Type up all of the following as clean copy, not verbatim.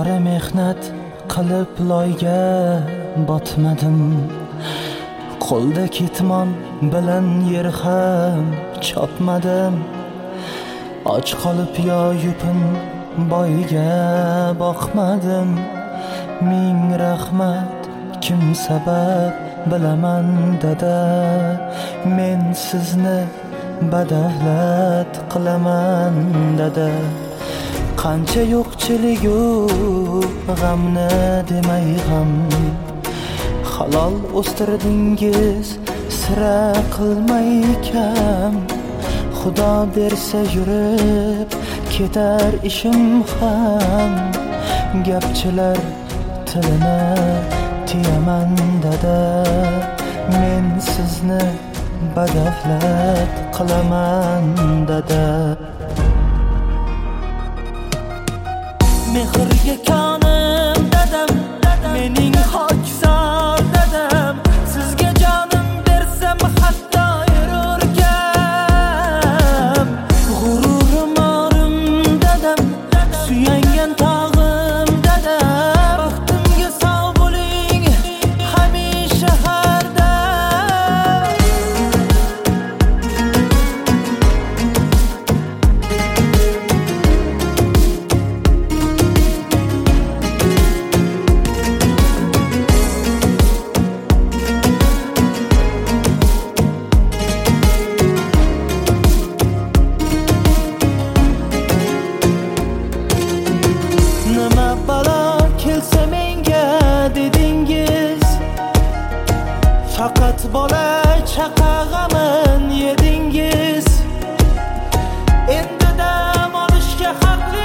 qora mehnat qilib loyga botmadim, qo'lda ketmon bilan yer ham chopmadim. Och qolib yo yupun boyga boqmadim. Ming rahmat, kim sabab bilaman dada, men sizni badavlat qilaman dada. Qancha yo'qchiligu g'amni demay g'am, halol o'stirdingiz sira qilmay kam. Xudo bersa yurib ketar ishim ham, gapchilar tilini tiyaman dada, men sizni badavlat qilaman dada. Mehrga konim dadam, mening hokisor dadam, sizga jonim bersam hatto yururkam. G'ururim orim dadam, suyangan tog'im dadam, baxtimga sog' bo'ling hamisha hardam. Nima balo kelsa menga dedingiz, faqat bola chaqa g'amin yedingiz. Endi dam olishga haqli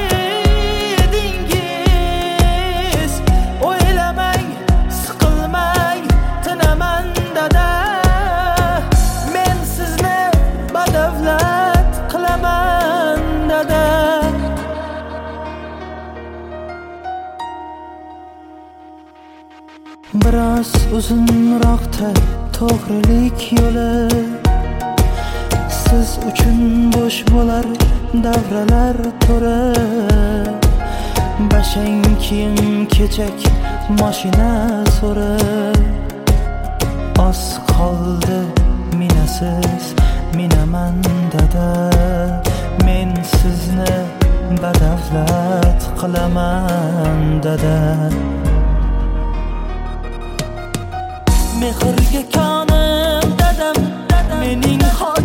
edingiz. O'ylamang, siqilmang, tinaman dada, men sizni badavlat qilaman dada. Biroz uzunroqda to'g'rilik yo'li, siz uchun bo'sh bo'lar davralar to'ri. Bashang kiyim kechak mashina so'ri, oz qoldi minasiz minaman dada, men sizni badavlat qilaman dada. Mehrga konim dadam, mening